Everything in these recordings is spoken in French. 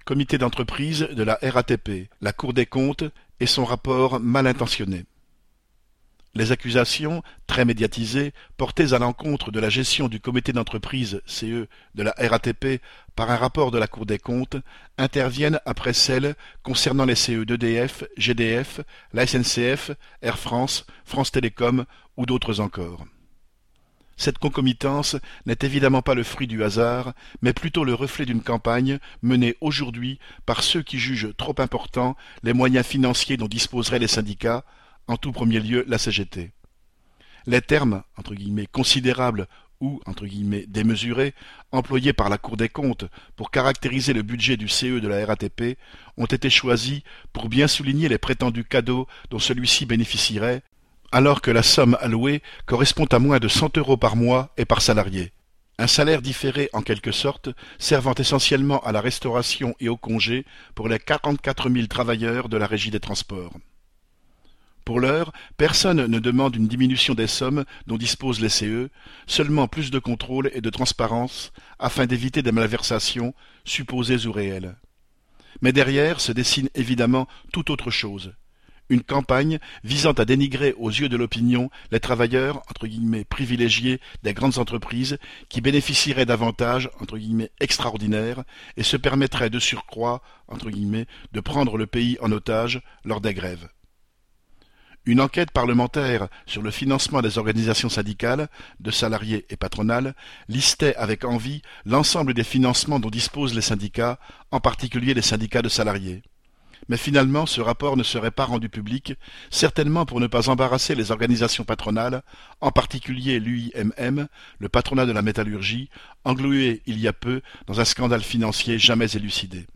Comité d'entreprise de la RATP, la Cour des comptes et son rapport mal intentionné. Les accusations, très médiatisées, portées à l'encontre de la gestion du comité d'entreprise CE de la RATP par un rapport de la Cour des comptes interviennent après celles concernant les CE d'EDF, GDF, la SNCF, Air France, France Télécom ou d'autres encore. Cette concomitance n'est évidemment pas le fruit du hasard, mais plutôt le reflet d'une campagne menée aujourd'hui par ceux qui jugent trop importants les moyens financiers dont disposeraient les syndicats, en tout premier lieu la CGT. Les termes « considérables » ou « démesurés » employés par la Cour des comptes pour caractériser le budget du CE de la RATP ont été choisis pour bien souligner les prétendus cadeaux dont celui-ci bénéficierait, alors que la somme allouée correspond à moins de 100 € par mois et par salarié. Un salaire différé en quelque sorte, servant essentiellement à la restauration et au congé pour les 44 000 travailleurs de la Régie des transports. Pour l'heure, personne ne demande une diminution des sommes dont disposent les CE, seulement plus de contrôle et de transparence afin d'éviter des malversations, supposées ou réelles. Mais derrière se dessine évidemment tout autre chose. Une campagne visant à dénigrer aux yeux de l'opinion les travailleurs « privilégiés » des grandes entreprises qui bénéficieraient d'avantages « extraordinaires » et se permettraient de surcroît « de prendre le pays en otage lors des grèves. Une enquête parlementaire sur le financement des organisations syndicales, de salariés et patronales, listait avec envie l'ensemble des financements dont disposent les syndicats, en particulier les syndicats de salariés. Mais finalement, ce rapport ne serait pas rendu public, certainement pour ne pas embarrasser les organisations patronales, en particulier l'UIMM, le patronat de la métallurgie, englué il y a peu dans un scandale financier jamais élucidé.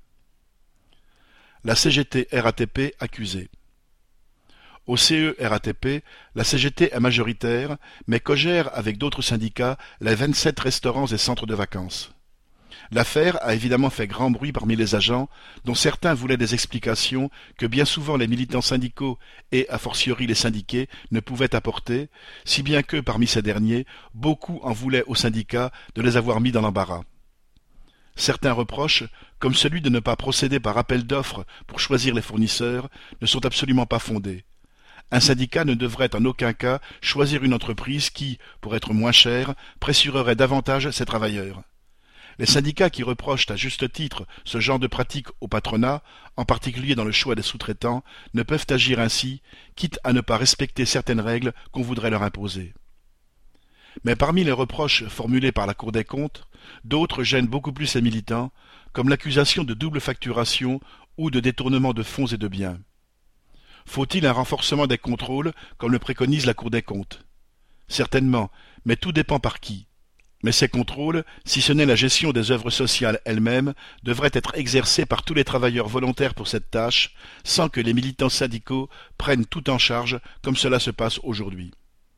La CGT-RATP accusée. Au CE-RATP, la CGT est majoritaire, mais cogère avec d'autres syndicats les 27 restaurants et centres de vacances. L'affaire a évidemment fait grand bruit parmi les agents, dont certains voulaient des explications que bien souvent les militants syndicaux et a fortiori les syndiqués ne pouvaient apporter, si bien que, parmi ces derniers, beaucoup en voulaient aux syndicats de les avoir mis dans l'embarras. Certains reproches, comme celui de ne pas procéder par appel d'offres pour choisir les fournisseurs, ne sont absolument pas fondés. Un syndicat ne devrait en aucun cas choisir une entreprise qui, pour être moins chère, pressurerait davantage ses travailleurs. Les syndicats qui reprochent à juste titre ce genre de pratique au patronat, en particulier dans le choix des sous-traitants, ne peuvent agir ainsi, quitte à ne pas respecter certaines règles qu'on voudrait leur imposer. Mais parmi les reproches formulés par la Cour des comptes, d'autres gênent beaucoup plus les militants, comme l'accusation de double facturation ou de détournement de fonds et de biens. Faut-il un renforcement des contrôles, comme le préconise la Cour des comptes? Certainement, mais tout dépend par qui. Mais ces contrôles, si ce n'est la gestion des œuvres sociales elles-mêmes, devraient être exercés par tous les travailleurs volontaires pour cette tâche, sans que les militants syndicaux prennent tout en charge, comme cela se passe aujourd'hui.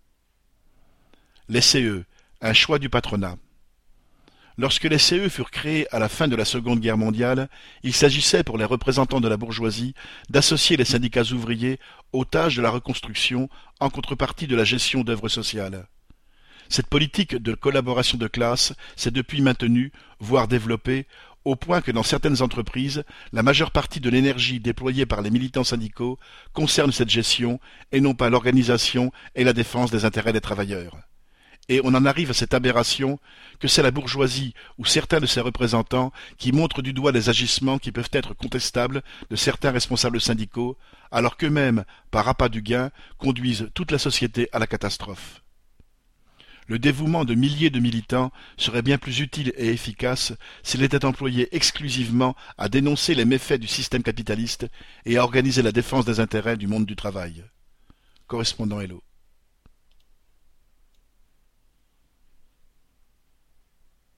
Les CE, un choix du patronat. Lorsque les CE furent créés à la fin de la Seconde Guerre mondiale, il s'agissait pour les représentants de la bourgeoisie d'associer les syndicats ouvriers aux tâches de la reconstruction en contrepartie de la gestion d'œuvres sociales. Cette politique de collaboration de classe s'est depuis maintenue, voire développée, au point que dans certaines entreprises, la majeure partie de l'énergie déployée par les militants syndicaux concerne cette gestion et non pas l'organisation et la défense des intérêts des travailleurs. Et on en arrive à cette aberration que c'est la bourgeoisie ou certains de ses représentants qui montrent du doigt les agissements qui peuvent être contestables de certains responsables syndicaux, alors qu'eux-mêmes, par appât du gain, conduisent toute la société à la catastrophe. Le dévouement de milliers de militants serait bien plus utile et efficace s'il était employé exclusivement à dénoncer les méfaits du système capitaliste et à organiser la défense des intérêts du monde du travail. Correspondant Hello.